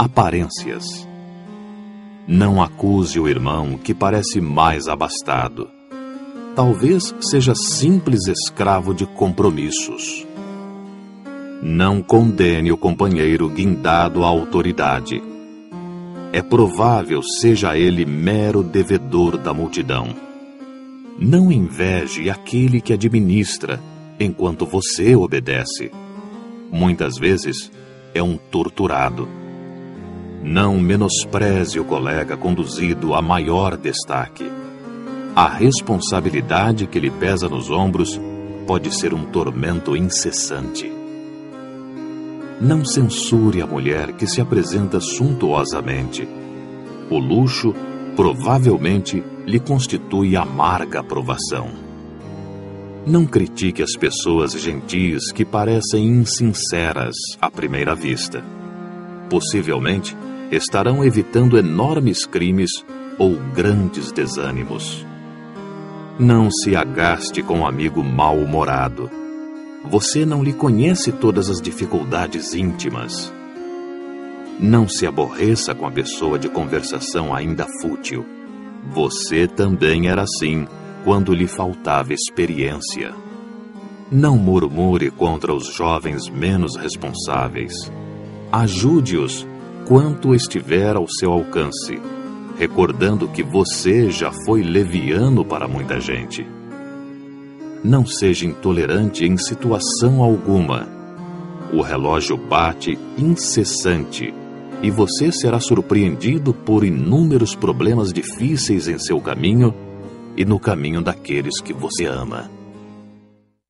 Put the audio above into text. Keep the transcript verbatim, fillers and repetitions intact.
aparências. Não acuse o irmão que parece mais abastado. Talvez seja simples escravo de compromissos. Não condene o companheiro guindado à autoridade. É provável seja ele mero devedor da multidão. Não inveje aquele que administra, enquanto você obedece. Muitas vezes é um torturado. Não menospreze o colega conduzido a maior destaque. A responsabilidade que lhe pesa nos ombros pode ser um tormento incessante. Não censure a mulher que se apresenta suntuosamente. O luxo provavelmente lhe constitui amarga provação. Não critique as pessoas gentis que parecem insinceras à primeira vista. Possivelmente estarão evitando enormes crimes ou grandes desânimos. Não se agaste com um amigo mal-humorado. Você não lhe conhece todas as dificuldades íntimas. Não se aborreça com a pessoa de conversação ainda fútil. Você também era assim quando lhe faltava experiência. Não murmure contra os jovens menos responsáveis. Ajude-os quanto estiver ao seu alcance, recordando que você já foi leviano para muita gente. Não seja intolerante em situação alguma. O relógio bate incessante e você será surpreendido por inúmeros problemas difíceis em seu caminho e no caminho daqueles que você ama.